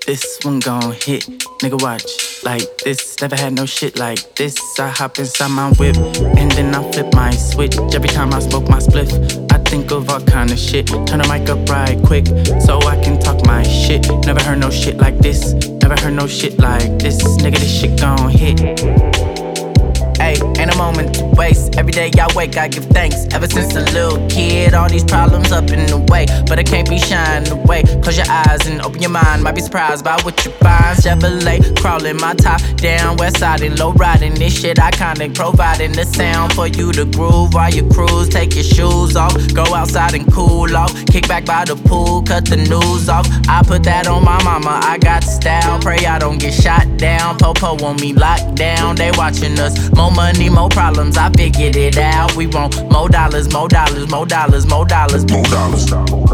This one gon' hit, nigga watch. Like this, never had no shit like this. I hop inside my whip, and then I flip my switch. Every time I smoke my spliff, I think of all kind of shit. Turn the mic up right quick, so I can talk my shit. Never heard no shit like this, never heard no shit like this. Nigga, this shit gon' hit. Ayy, ain't a moment to waste. Every day I wake, I give thanks. Ever since a little kid, all these problems up in the way, but I can't be shying away. Close your eyes and open your mind. Might be surprised by what you find. Chevrolet, crawling my top down, west side and low riding. This shit iconic, providing the sound for you to groove while you cruise. Take your shoes off, go outside and cool off. Kick back by the pool, cut the news off. I put that on my mama, I got style. Pray I don't get shot down. Popo want me locked down. They watching us. More money, more problems, I figured it out. We want more dollars, more dollars, more dollars, more dollars, more dollars. More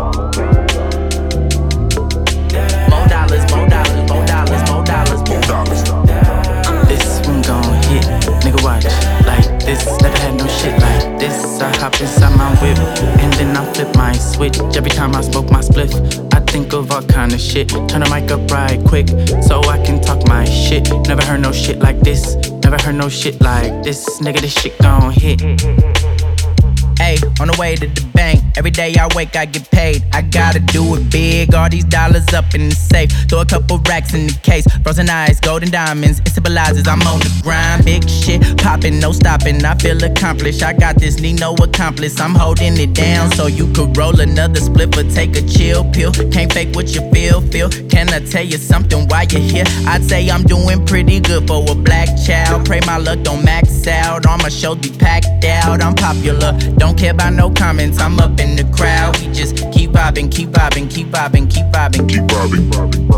dollars, more dollars, more dollars, more dollars, more dollars. This one gon' hit, nigga watch. Like this, never had no shit like this. I hop inside my whip, and then I flip my switch. Every time I smoke my spliff, I think of all kind of shit. Turn the mic up right quick, so I can talk my shit. Never heard no shit like this, never heard no shit like this. Nigga, this shit gon' hit. Ayy, on the way to the bank. Every day I wake, I get paid. I gotta do it big. All these dollars up in the safe. Throw a couple racks in the case. Frozen ice, golden diamonds. It symbolizes I'm on the grind. Big shit popping, no stopping. I feel accomplished. I got this, need no accomplice. I'm holding it down so you could roll another split or take a chill pill. Can't fake what you feel. Can I tell you something while you're here? I'd say I'm doing pretty good for a black child. Pray my luck don't max out. All my shows be packed out. I'm popular. Don't care about no comments, I'm up in the crowd. We just keep vibing, keep vibing, keep vibing, keep vibing, keep vibing.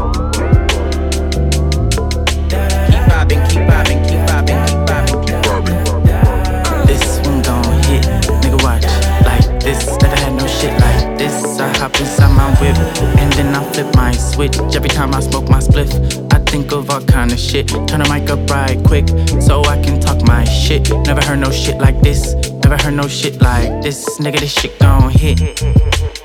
Keep vibing, keep vibing, keep vibing, keep vibing, keep vibing. This one gon' hit, nigga watch. Like this, never had no shit like this. I hop inside my whip, and then I flip my switch. Every time I smoke my spliff, I think of all kind of shit. Turn the mic up right quick, so I can talk my shit. Never heard no shit like this, never heard no shit like this. Nigga, this shit gon' hit.